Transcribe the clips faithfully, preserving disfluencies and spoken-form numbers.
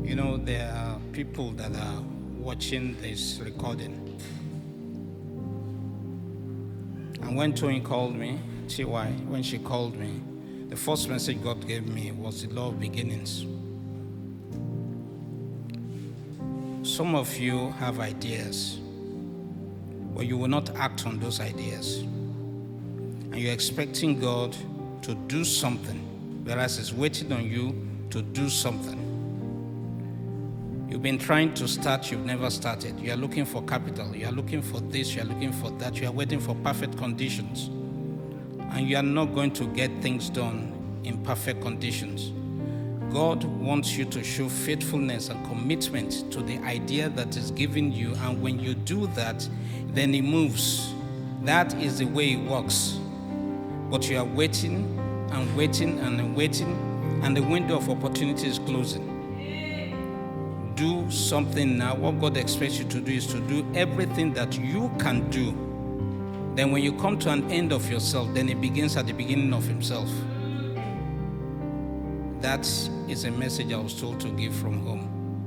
You know, there are people that are watching this recording. And when Tony called me, T Y, when she called me, the first message God gave me was the law of beginnings. Some of you have ideas, but you will not act on those ideas. And you're expecting God to do something, whereas He's waiting on you to do something. You've been trying to start, you've never started. You are looking for capital, you are looking for this, you are looking for that, you are waiting for perfect conditions. And you are not going to get things done in perfect conditions. God wants you to show faithfulness and commitment to the idea that is given you, and when you do that, then He moves. That is the way it works. But you are waiting and waiting and waiting, and the window of opportunity is closing. Do something now. What God expects you to do is to do everything that you can do. Then when you come to an end of yourself, then it begins at the beginning of Himself. That is a message I was told to give from home.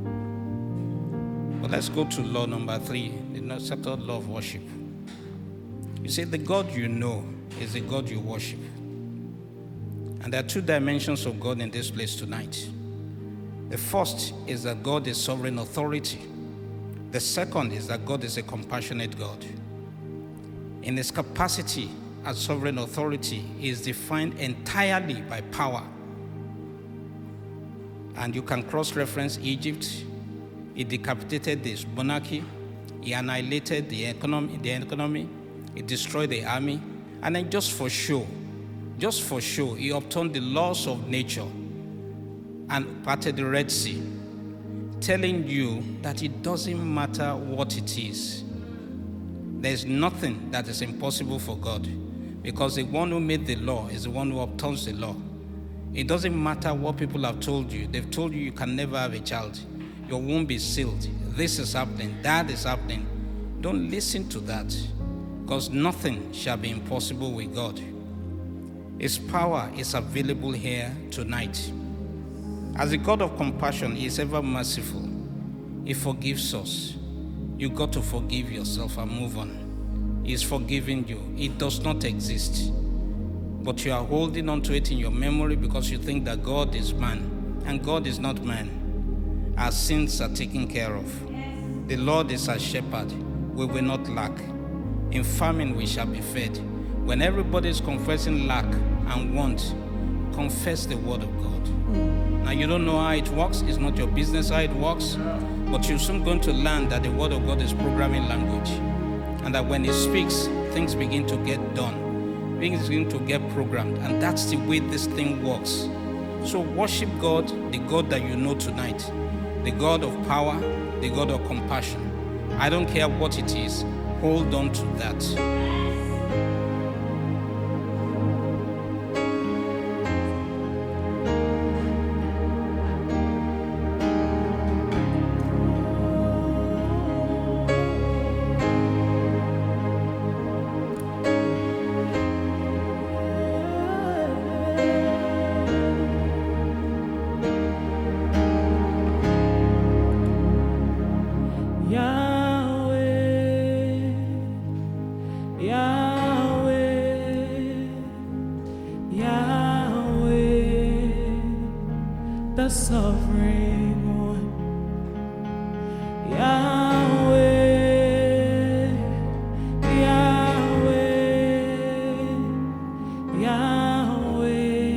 But let's go to law number three, the second law of worship. You see, the God you know is the God you worship. And there are two dimensions of God in this place tonight. The first is that God is sovereign authority. The second is that God is a compassionate God. In His capacity as sovereign authority, He is defined entirely by power. And you can cross-reference Egypt. He decapitated this monarchy. He annihilated the economy, the economy. He destroyed the army. And then just for show, just for show, He upturned the laws of nature and parted the Red Sea, telling you that it doesn't matter what it is. There's nothing that is impossible for God, because the one who made the law is the one who upturns the law. It doesn't matter what people have told you. They've told you you can never have a child. Your womb is sealed. This is happening. That is happening. Don't listen to that, because nothing shall be impossible with God. His power is available here tonight. As a God of compassion, He is ever merciful. He forgives us. You got to forgive yourself and move on. He is forgiving you. It does not exist. But you are holding on to it in your memory because you think that God is man. And God is not man. Our sins are taken care of. The Lord is our shepherd. We will not lack. In famine we shall be fed. When everybody is confessing lack and want, confess the word of God. Now, you don't know how it works. It's not your business how it works. But you're soon going to learn that the word of God is programming language. And that when He speaks, things begin to get done. Things begin to get programmed. And that's the way this thing works. So worship God, the God that you know tonight. The God of power, the God of compassion. I don't care what it is. Hold on to that. The sovereign one, Yahweh, Yahweh, Yahweh,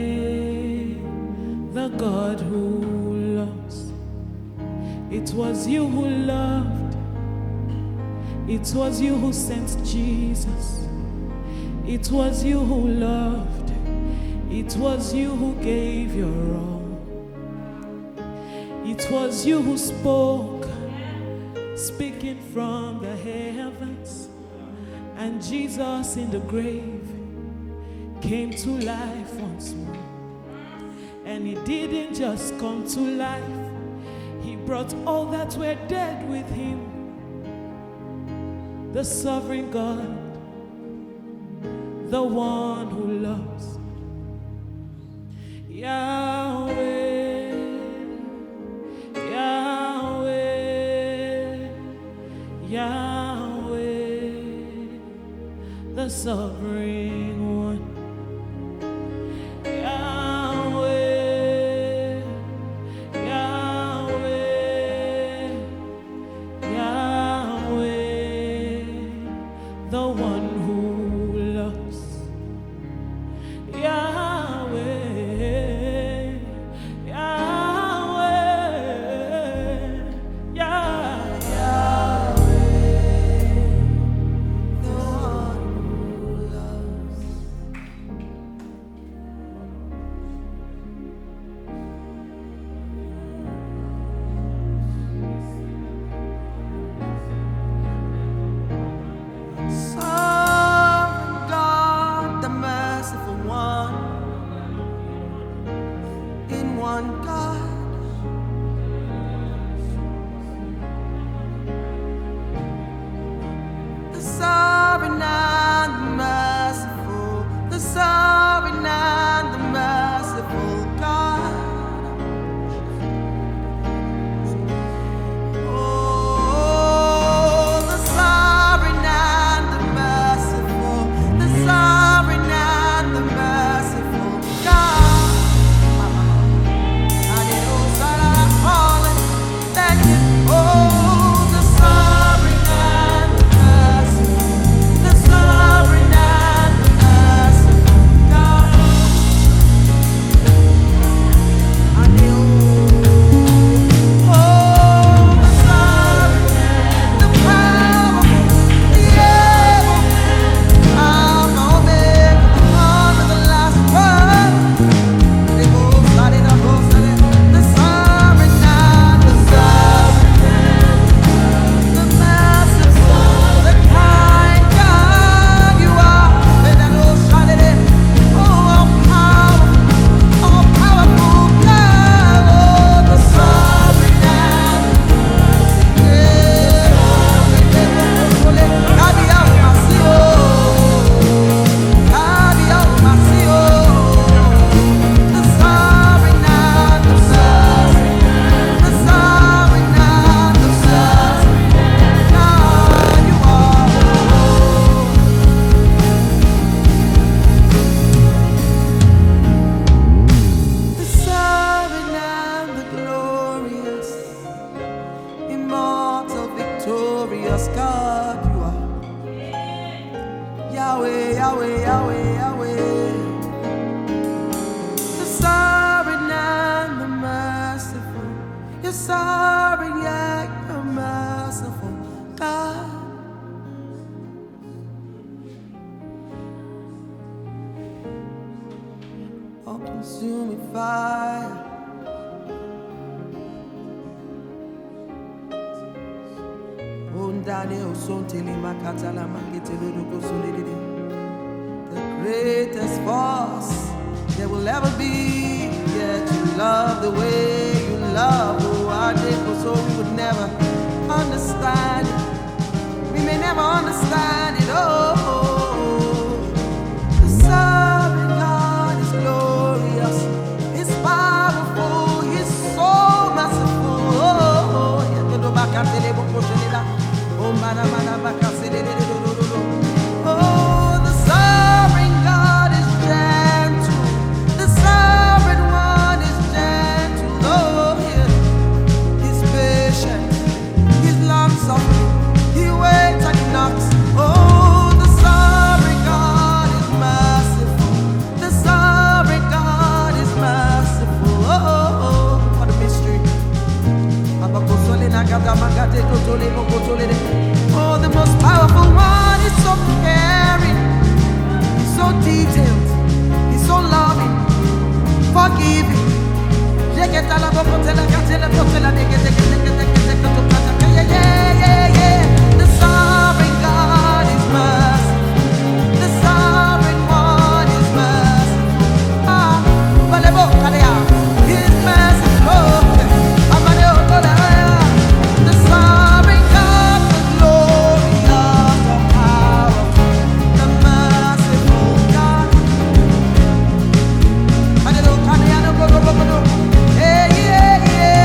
the God who loves. It was you who loved. It was you who sent Jesus. It was you who loved. It was you who gave your all. It was you who spoke, speaking from the heavens, and Jesus in the grave came to life once more. And He didn't just come to life, He brought all that were dead with Him. The sovereign God, the one who loves. Yahweh, Yahweh. the sovereign one. Yahweh, Yahweh, Yahweh, the one who loves. Yahweh, Yahweh, Yahweh, the one who loves. Sovereign God, the merciful one, in one God. The sovereign and the merciful, the sovereign and the merciful God. Oh, the sovereign and the merciful, the sovereign and the merciful God. Thank you. Oh, the sovereign and the merciful, the sovereign and the merciful God. Oh, the sovereign, the powerful, the able, Alpha, Omega, the one with the last word. The sovereign and the sovereign, the merciful, the kind God you are. Oh, all powerful, all powerful God. Oh, the sovereign and God you are. Yahweh, Yahweh, Yahweh, Yahweh. The sovereign and the merciful. You're sovereign, yet you're merciful, God. All consuming fire. The greatest force there will ever be. Yet you love the way you love. Oh, I did so we would never understand it. We may never understand it. Oh, the sovereign God is glorious. He's powerful. He's so merciful. Oh, oh, the sovereign God is gentle. The sovereign one is gentle. Oh, yeah. He's patient. He's long-suffering. He waits and he knocks. Oh, the sovereign God is merciful. The sovereign God is merciful. Oh, oh, oh, what a mystery. Oh, the most powerful one is so caring, he's so detailed, he's so loving, forgiving. Yeah, yeah, yeah. The sovereign God is merciful. The sovereign one is merciful. Ah, he's merciful. The sovereign God, the glorious, the powerful, the merciful God. Hey, yeah, yeah.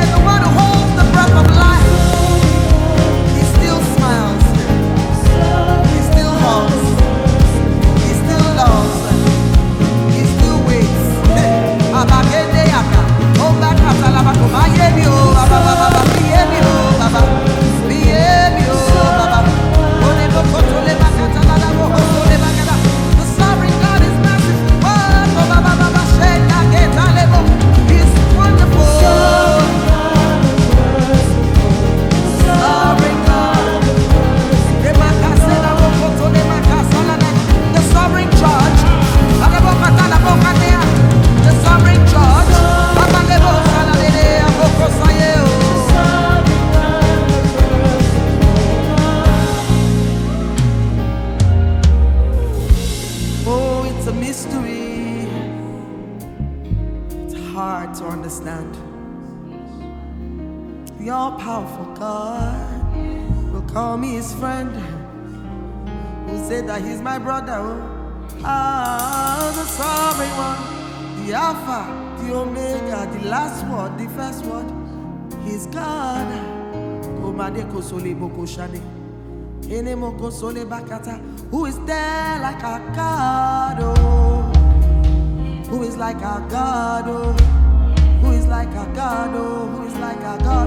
the all-powerful God will call me his friend, who said that he's my brother. Oh, ah, the sovereign one, the Alpha, the Omega, the last word, the first word. He's God. Who is there like our God? Oh, who is like our God? Oh, who is like our God? Oh, who is like our God?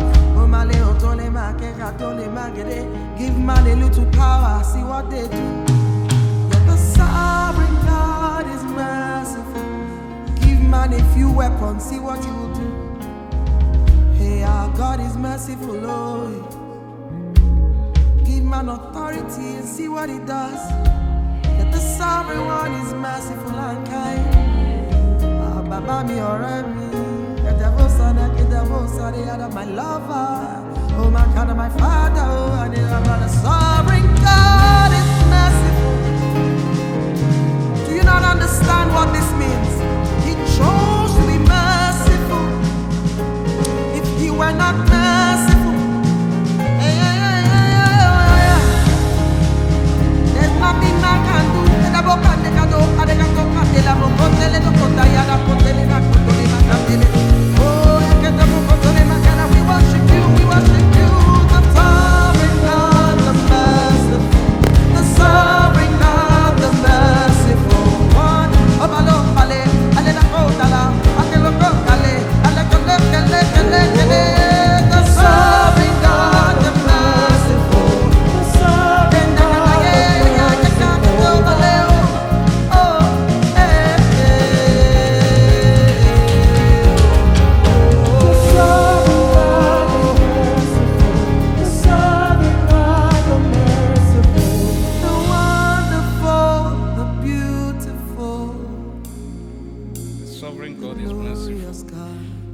Give man a little power, see what they do. Yet the sovereign God is merciful. Give man a few weapons, see what he will do. Hey, our God is merciful, oh. Give man authority and see what he does. Yet the sovereign one is merciful and kind. Ah, Baba mi ọ̀rẹ́ mi, my lover, oh my God, my Father, oh, and the sovereign God is merciful. Do you not understand what this means? He chose to be merciful. If he were not merciful, there's nothing man can do. We worship you, we worship you, the sovereign God, the merciful, the sovereign God, the merciful one. The sovereign God, the merciful, the sovereign God, the wonderful, the beautiful, The sovereign God is merciful. glorious God.